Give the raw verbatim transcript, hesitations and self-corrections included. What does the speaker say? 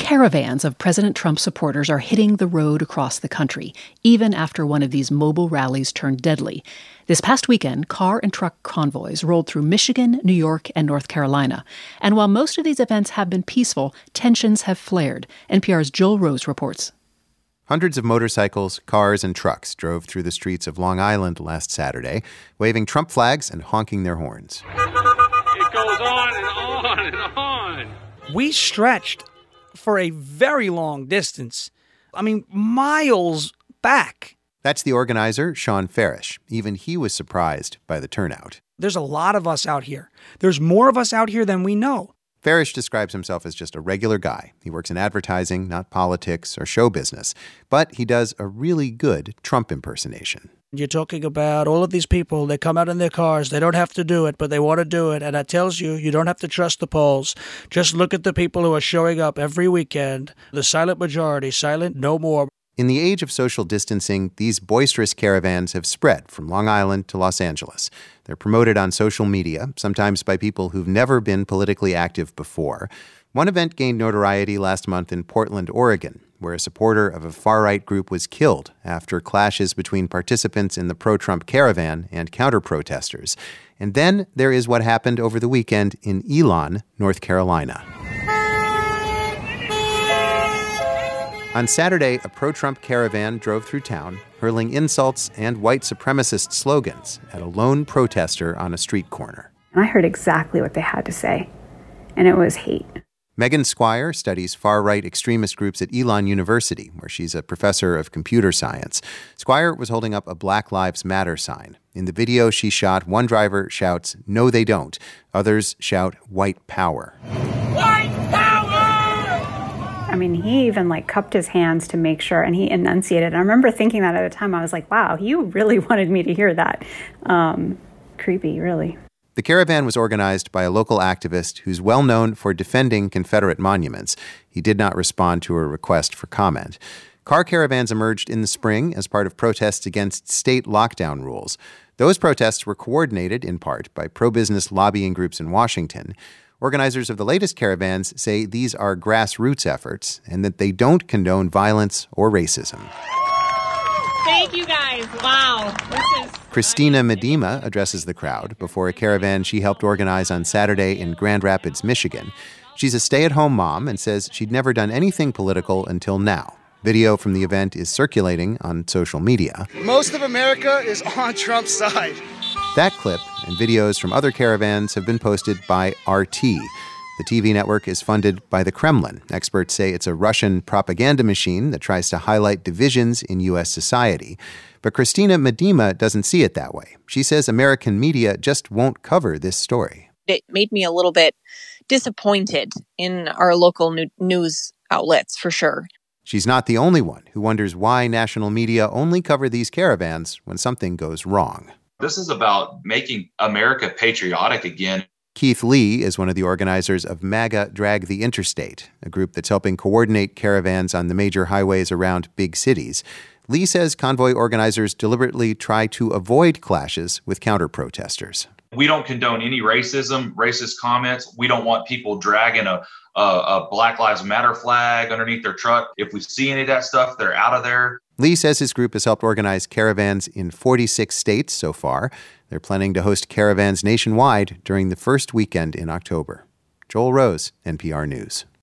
Caravans of President Trump supporters are hitting the road across the country, even after one of these mobile rallies turned deadly. This past weekend, car and truck convoys rolled through Michigan, New York, and North Carolina. And while most of these events have been peaceful, tensions have flared. N P R's Joel Rose reports. Hundreds of motorcycles, cars, and trucks drove through the streets of Long Island last Saturday, waving Trump flags and honking their horns. It goes on and on and on. We stretched for a very long distance. I mean, miles back. That's the organizer, Sean Farish. Even he was surprised by the turnout. There's a lot of us out here. There's more of us out here than we know. Farish describes himself as just a regular guy. He works in advertising, not politics or show business. But he does a really good Trump impersonation. You're talking about all of these people, they come out in their cars, they don't have to do it, but they want to do it. And that tells you, you don't have to trust the polls. Just look at the people who are showing up every weekend. The silent majority, silent no more. In the age of social distancing, these boisterous caravans have spread from Long Island to Los Angeles. They're promoted on social media, sometimes by people who've never been politically active before. One event gained notoriety last month in Portland, Oregon, where a supporter of a far-right group was killed after clashes between participants in the pro-Trump caravan and counter-protesters. And then there is what happened over the weekend in Elon, North Carolina. On Saturday, a pro-Trump caravan drove through town, hurling insults and white supremacist slogans at a lone protester on a street corner. I heard exactly what they had to say, and it was hate. Megan Squire studies far-right extremist groups at Elon University, where she's a professor of computer science. Squire was holding up a Black Lives Matter sign. In the video she shot, one driver shouts, "No, they don't." Others shout, "White power." White power! I mean, he even like cupped his hands to make sure, and he enunciated. I remember thinking that at the time. I was like, wow, you really wanted me to hear that. Um, creepy, really. The caravan was organized by a local activist who's well known for defending Confederate monuments. He did not respond to a request for comment. Car caravans emerged in the spring as part of protests against state lockdown rules. Those protests were coordinated, in part, by pro-business lobbying groups in Washington. Organizers of the latest caravans say these are grassroots efforts and that they don't condone violence or racism. Thank you, guys. Wow. This is Christina Medema addresses the crowd before a caravan she helped organize on Saturday in Grand Rapids, Michigan. She's a stay-at-home mom and says she'd never done anything political until now. Video from the event is circulating on social media. Most of America is on Trump's side. That clip and videos from other caravans have been posted by R T. The T V network is funded by the Kremlin. Experts say it's a Russian propaganda machine that tries to highlight divisions in U S society. But Christina Medema doesn't see it that way. She says American media just won't cover this story. It made me a little bit disappointed in our local new- news outlets, for sure. She's not the only one who wonders why national media only cover these caravans when something goes wrong. This is about making America patriotic again. Keith Lee is one of the organizers of MAGA Drag the Interstate, a group that's helping coordinate caravans on the major highways around big cities. Lee says convoy organizers deliberately try to avoid clashes with counter-protesters. We don't condone any racism, racist comments. We don't want people dragging a, a, a Black Lives Matter flag underneath their truck. If we see any of that stuff, they're out of there. Lee says his group has helped organize caravans in forty-six states so far. They're planning to host caravans nationwide during the first weekend in October. Joel Rose, N P R News.